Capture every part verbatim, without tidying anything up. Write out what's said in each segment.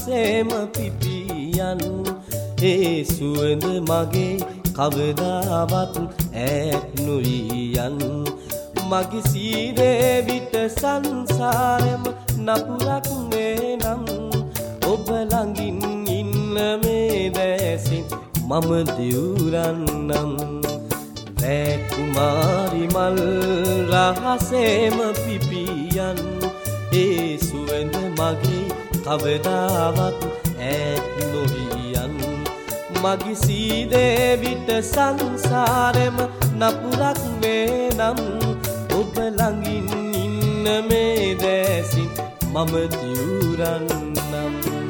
රහසේම පිපියන් ඒ සුවඳ මගේ කවදාවත් ඈත් නොවියන් මගේ සීනේ විට සංසාරෙම නපුරක් නම් ඔබ ළඟින් ඉන්න මේ දැසින් මම දිවුරන්නම් රෑ කුමාරි මල් රහසේම පිපියන් ඒ සුවඳ මගේ කවදාවත් ඈත් නොවියන් මගේ සීනේ විට සංසාරෙම නපුරක් නම් ඔබ ළඟින් ඉන්න මේ දැසින් මම දිවුරන්නම්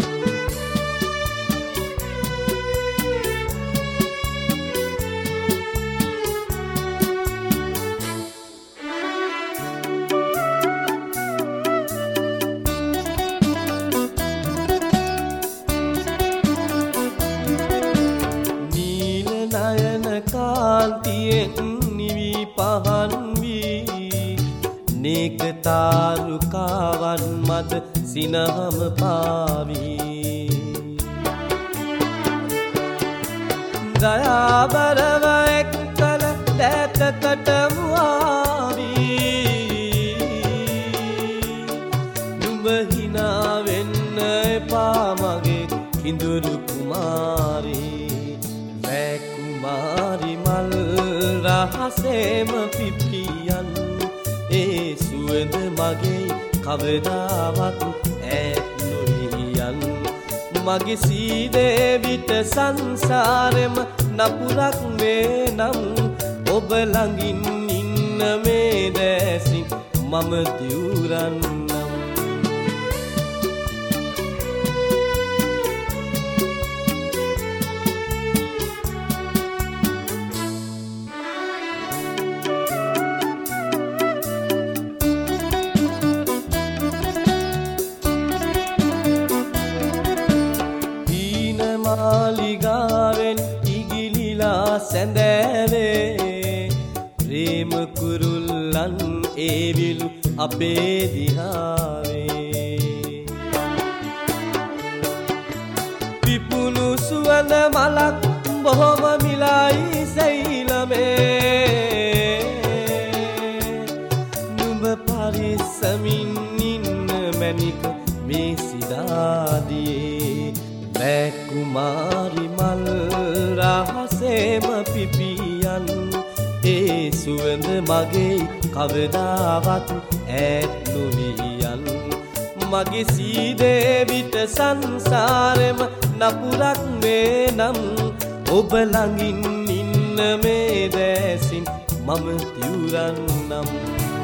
නීල නයන කාන්තියෙන් නිවි පහන් වී නේක තාරුකාවන් මත සිනහම පාවී දයාබරව එක්කල දැතකට මුවාවී නුඹ හිනා වෙන්න එපා මගේ කිඳුරු කුමාරී රෑ කුමාරි මල් රහසේම පිපියන් ඒ සුවඳ මගේ කවදාවත් ඈත් නොවියන් මගේ සීනේ විට සංසාරෙම නපුරක් නම් ඔබ ළඟින් ඉන්න මේ දැසින් මම දිවුරන්නම් මාලිගාවෙන් ඉගිලිලා සැඳෑවේ ප්‍රේම කුරුල්ලන් ඒවිලු අපේ දිහාවේ පිපුණු සුවඳ මලක් බොහොම මිලයි සෛලමේ නුඹ පරිස්සමින් ඉන්න මැනික මේ සිදාදියේ රෑ කුමාරි මල් රහසේම පිපියන් ඒ සුවඳ මගේ කවදාවත් ඈත් නොවියන් මගේ සීනේ විට සංසාරෙම නපුරක් නම් ඔබ ළඟින් ඉන්න මේ දැසින් මම දිවුරන්නම්